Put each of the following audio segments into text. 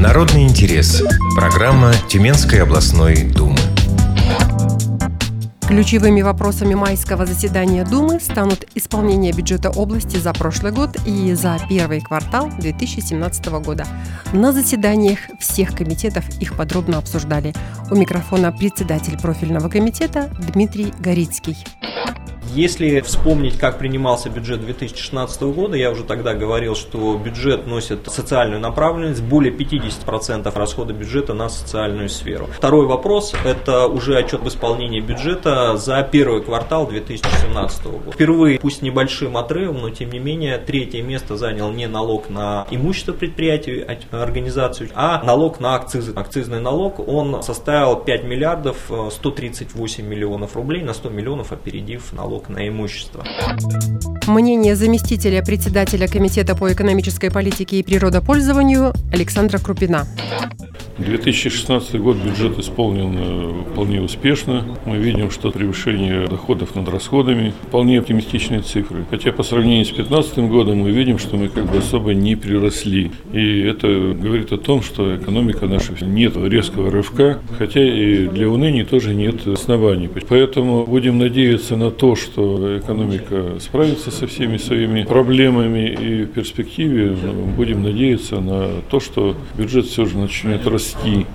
Народный интерес. Программа Тюменской областной думы. Ключевыми вопросами майского заседания Думы станут исполнение бюджета области за прошлый год и за первый квартал 2017 года. На заседаниях всех комитетов их подробно обсуждали. У микрофона председатель профильного комитета Дмитрий Горицкий. Если вспомнить, как принимался бюджет 2016 года, я уже тогда говорил, что бюджет носит социальную направленность, более 50% расхода бюджета на социальную сферу. Второй вопрос – это уже отчет об исполнении бюджета за первый квартал 2017 года. Впервые, пусть небольшим отрывом, но тем не менее, третье место занял не налог на имущество предприятий, организацию, а налог на акцизы. Акцизный налог, он составил 5 миллиардов 138 миллионов рублей, на 100 миллионов опередив налог на имущество. Мнение заместителя председателя Комитета по экономической политике и природопользованию Александра Крупина. 2016 год бюджет исполнен вполне успешно. Мы видим, что превышение доходов над расходами вполне оптимистичные цифры. Хотя по сравнению с 2015 годом мы видим, что мы особо не приросли. И это говорит о том, что экономика наша нет резкого рывка, хотя и для уныния тоже нет оснований. Поэтому будем надеяться на то, что экономика справится со всеми своими проблемами, и в перспективе будем надеяться на то, что бюджет все же начнет расти.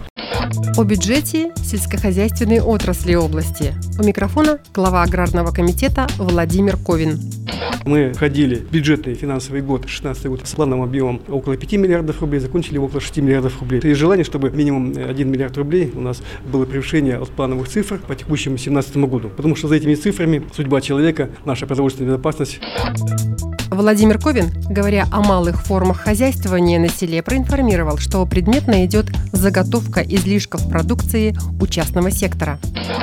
О бюджете сельскохозяйственной отрасли области. У микрофона глава аграрного комитета Владимир Ковин. Мы входили в бюджетный финансовый год 2016 год с плановым объемом около 5 миллиардов рублей, закончили около 6 миллиардов рублей. Есть желание, чтобы минимум 1 миллиард рублей у нас было превышение от плановых цифр по текущему 2017 году. Потому что за этими цифрами судьба человека, наша продовольственная безопасность. Владимир Ковин, говоря о малых формах хозяйствования на селе, проинформировал, что предметно идет заготовка излишков продукции у частного сектора.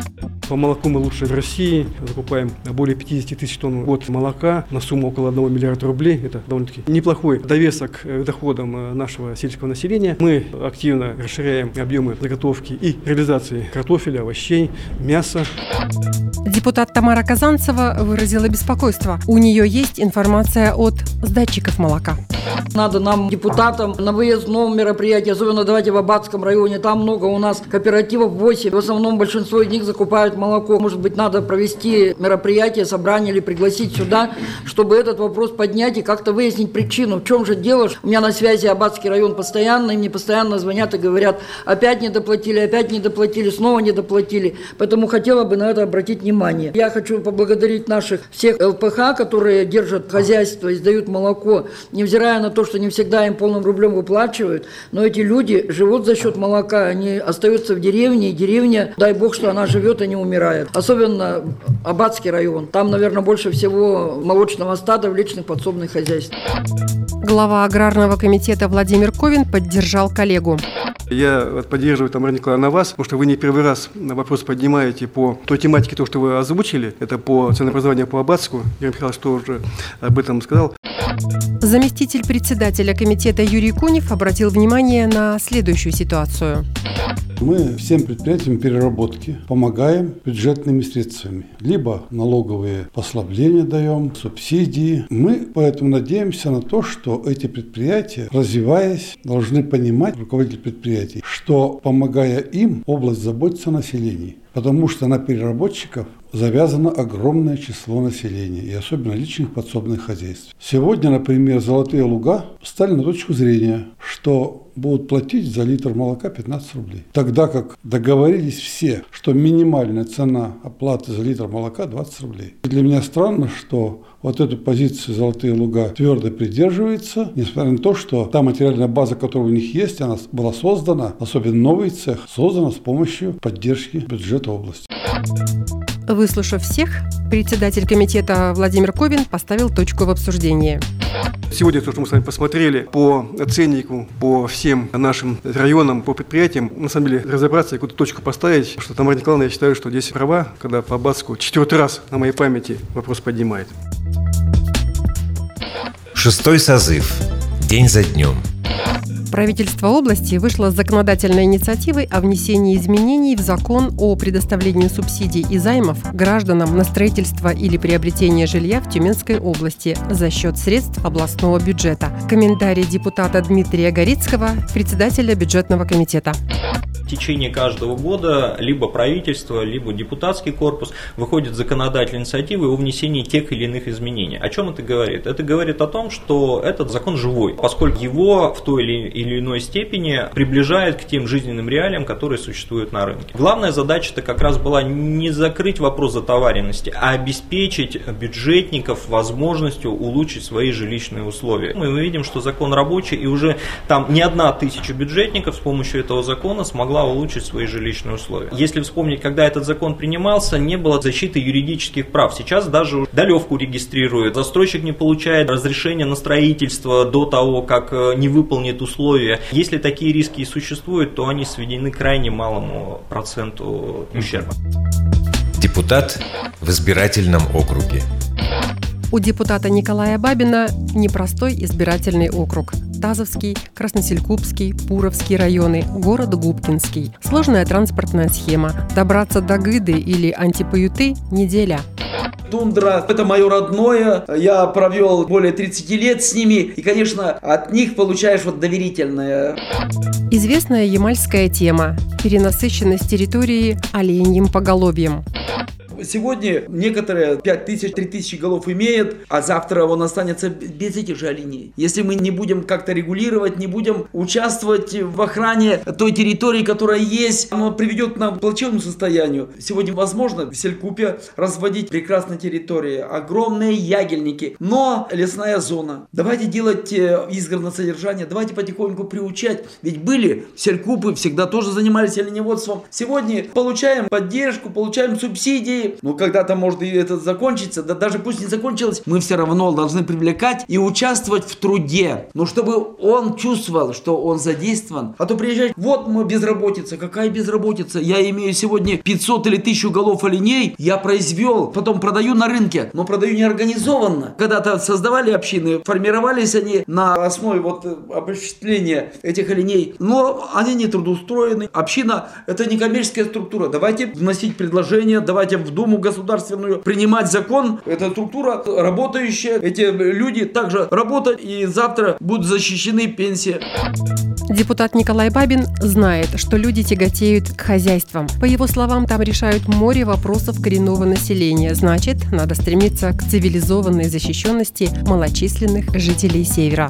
По молоку мы лучше в России. Закупаем более 50 тысяч тонн в год молока на сумму около 1 миллиарда рублей. Это довольно-таки неплохой довесок к доходам нашего сельского населения. Мы активно расширяем объемы заготовки и реализации картофеля, овощей, мяса. Депутат Тамара Казанцева выразила беспокойство. У нее есть информация от сдатчиков молока. Надо нам, депутатам, на выездном мероприятии, особенно давайте в Аббатском районе, там много у нас кооперативов 8, в основном большинство из них закупают молоко. Может быть, надо провести мероприятие, собрание или пригласить сюда, чтобы этот вопрос поднять и как-то выяснить причину. В чем же дело? У меня на связи Аббатский район постоянно, и мне постоянно звонят и говорят, опять не доплатили, снова не доплатили. Поэтому хотела бы на это обратить внимание. Я хочу поблагодарить наших всех ЛПХ, которые держат хозяйство и сдают молоко, невзирая на то, что не всегда им полным рублем выплачивают, но эти люди живут за счет молока, они остаются в деревне, и деревня, дай бог, что она живет и не умирает. Особенно Аббатский район. Там, наверное, больше всего молочного стада в личных подсобных хозяйствах. Глава аграрного комитета Владимир Ковин поддержал коллегу. Я поддерживаю, Тамара Николаевна, вас, потому что вы не первый раз вопрос поднимаете по той тематике, то, что вы озвучили. Это по ценообразованию по Аббатску. Юрий Михайлович тоже об этом сказал. Заместитель председателя комитета Юрий Кунев обратил внимание на следующую ситуацию. Мы всем предприятиям переработки помогаем бюджетными средствами. Либо налоговые послабления даем, субсидии. Мы поэтому надеемся на то, что эти предприятия, развиваясь, должны понимать, руководители предприятий, что, помогая им, область заботится о населении. Потому что на переработчиков завязано огромное число населения, и особенно личных подсобных хозяйств. Сегодня, например, Золотые Луга встали на точку зрения, что будут платить за литр молока 15 рублей. Тогда как договорились все, что минимальная цена оплаты за литр молока 20 рублей. И для меня странно, что вот эту позицию Золотые Луга твердо придерживается, несмотря на то, что та материальная база, которая у них есть, она была создана, особенно новый цех, создана с помощью поддержки бюджета области. Выслушав всех, председатель комитета Владимир Ковин поставил точку в обсуждении. Сегодня то, что мы с вами посмотрели по ценнику, по всем нашим районам, по предприятиям, на самом деле разобраться и какую-то точку поставить, что Тамара Николаевна, я считаю, что здесь права, когда по Аббатску 4-й раз на моей памяти вопрос поднимает. 6-й созыв. День за днем. Правительство области вышло с законодательной инициативой о внесении изменений в закон о предоставлении субсидий и займов гражданам на строительство или приобретение жилья в Тюменской области за счет средств областного бюджета. Комментарий депутата Дмитрия Горицкого, председателя бюджетного комитета. В течение каждого года либо правительство, либо депутатский корпус выходит с законодательной инициативой о внесении тех или иных изменений. О чем это говорит? Это говорит о том, что этот закон живой, поскольку его в той или иной степени приближает к тем жизненным реалиям, которые существуют на рынке. Главная задача-то как раз была не закрыть вопрос затоваренности, а обеспечить бюджетников возможностью улучшить свои жилищные условия. Мы видим, что закон рабочий, и уже там не 1000 бюджетников с помощью этого закона смогла улучшить свои жилищные условия. Если вспомнить, когда этот закон принимался, не было защиты юридических прав. Сейчас даже долевку регистрируют. Застройщик не получает разрешения на строительство до того, как не выполнит условия. Если такие риски и существуют, то они сведены к крайне малому проценту ущерба. Депутат в избирательном округе. У депутата Николая Бабина непростой избирательный округ. Тазовский, Красноселькупский, Пуровский районы, город Губкинский. Сложная транспортная схема. Добраться до Гыды или Антипаюты – неделя. Тундра – это мое родное, я провел более 30 лет с ними, и, конечно, от них получаешь доверительное. Известная ямальская тема – перенасыщенность территории оленьим поголовьем. Сегодня некоторые 5000, 3000 голов имеют, а завтра он останется без этих же оленей. Если мы не будем как-то регулировать, не будем участвовать в охране той территории, которая есть, оно приведет к нам к плачевному состоянию. Сегодня возможно в Селькупе разводить прекрасные территории, огромные ягельники, но лесная зона. Давайте делать изгородное содержание, давайте потихоньку приучать. Ведь были Селькупы, всегда тоже занимались оленеводством. Сегодня получаем поддержку, получаем субсидии. Но когда-то может и это закончится, да даже пусть не закончилось, мы все равно должны привлекать и участвовать в труде. Но чтобы он чувствовал, что он задействован. А то приезжает, вот мы безработица. Какая безработица? Я имею сегодня 500 или 1000 голов оленей, я произвел, потом продаю на рынке, но продаю неорганизованно. Когда-то создавали общины, формировались они на основе обобщения этих оленей, но они не трудоустроены. Община – это не коммерческая структура. Давайте вносить предложения, давайте в Думу государственную принимать закон. Это структура работающая. Эти люди также работают и завтра будут защищены пенсии. Депутат Николай Бабин знает, что люди тяготеют к хозяйствам. По его словам, там решают море вопросов коренного населения. Значит, надо стремиться к цивилизованной защищенности малочисленных жителей Севера.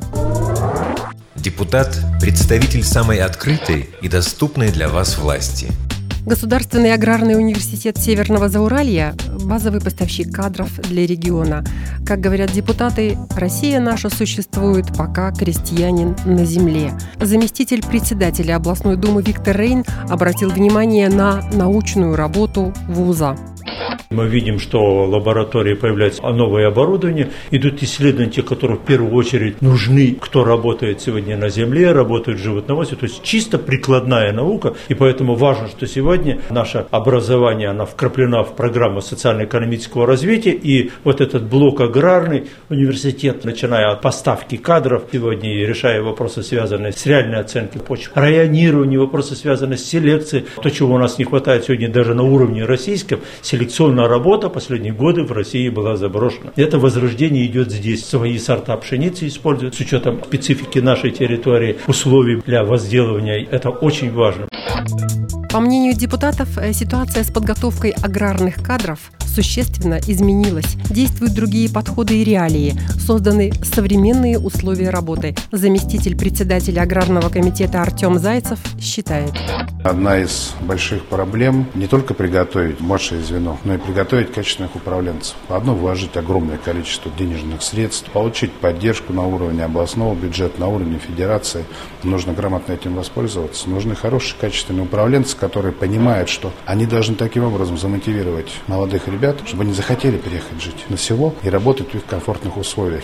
Депутат – представитель самой открытой и доступной для вас власти. Государственный аграрный университет Северного Зауралья – базовый поставщик кадров для региона. Как говорят депутаты, Россия наша существует, пока крестьянин на земле. Заместитель председателя областной думы Виктор Рейн обратил внимание на научную работу вуза. Мы видим, что в лаборатории появляется новое оборудование, идут исследования, те, которые в первую очередь нужны, кто работает сегодня на земле, работает в животноводстве, то есть чисто прикладная наука, и поэтому важно, что сегодня наше образование, оно вкраплено в программу социально-экономического развития, и вот этот блок аграрный университет, начиная от поставки кадров, сегодня решая вопросы, связанные с реальной оценкой почв, районирование, вопросы, связанные с селекцией, то, чего у нас не хватает сегодня даже на уровне российском, селекционная работа последние годы в России была заброшена. Это возрождение идет здесь. Свои сорта пшеницы используют с учетом специфики нашей территории, условий для возделывания. Это очень важно. По мнению депутатов, ситуация с подготовкой аграрных кадров существенно изменилась. Действуют другие подходы и реалии. Созданы современные условия работы. Заместитель председателя аграрного комитета Артем Зайцев считает. Одна из больших проблем не только приготовить младшее звено, но и приготовить качественных управленцев. Одно вложить огромное количество денежных средств, получить поддержку на уровне областного бюджета, на уровне федерации. Нужно грамотно этим воспользоваться. Нужны хорошие, качественные управленцы, которые понимают, что они должны таким образом замотивировать молодых ребят, чтобы они захотели переехать жить на село и работать в их комфортных условиях.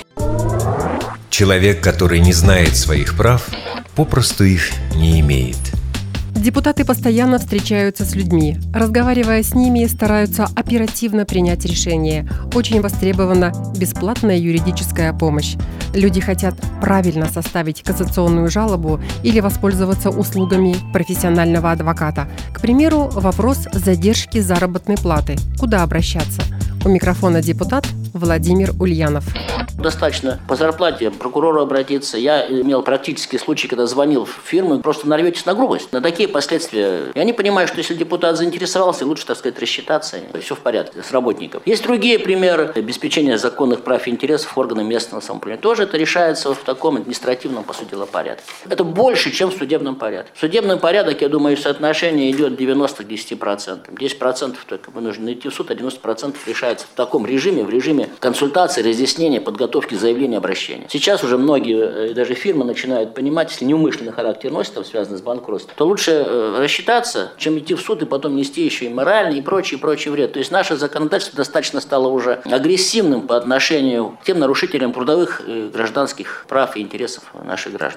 Человек, который не знает своих прав, попросту их не имеет. Депутаты постоянно встречаются с людьми. Разговаривая с ними, стараются оперативно принять решение. Очень востребована бесплатная юридическая помощь. Люди хотят правильно составить кассационную жалобу или воспользоваться услугами профессионального адвоката. К примеру, вопрос задержки заработной платы. Куда обращаться? У микрофона депутат Владимир Ульянов. Достаточно по зарплате прокурору обратиться. Я имел практический случай, когда звонил в фирму, просто нарветесь на грубость, на такие последствия. Я не понимаю, что если депутат заинтересовался, лучше, так сказать, рассчитаться, все в порядке с работником. Есть другие примеры обеспечения законных прав и интересов органов местного самоуправления. Тоже это решается в таком административном, по сути дела, порядке. Это больше, чем в судебном порядке. В судебном порядке, я думаю, соотношение идет 90 к 10%. 10% только вынуждены идти в суд, а 90% решается в таком режиме, в режиме консультации, разъяснения, подготовки заявления, обращения. Сейчас уже многие, даже фирмы, начинают понимать, если неумышленный характер носит, связанный с банкротством, то лучше рассчитаться, чем идти в суд и потом нести еще и моральный, и прочий вред. То есть наше законодательство достаточно стало уже агрессивным по отношению к тем нарушителям трудовых и гражданских прав и интересов наших граждан.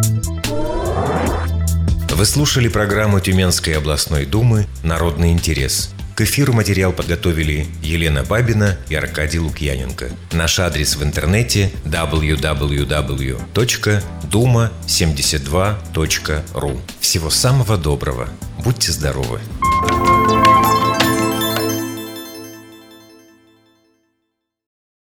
Вы слушали программу Тюменской областной думы «Народный интерес». К эфиру материал подготовили Елена Бабина и Аркадий Лукьяненко. Наш адрес в интернете www.duma72.ru. Всего самого доброго. Будьте здоровы.